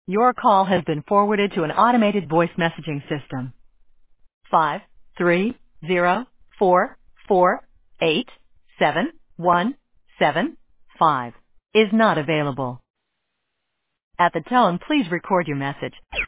Your call has been forwarded to an automated voice messaging system. 53044871775 is not available. At the tone, please record your message.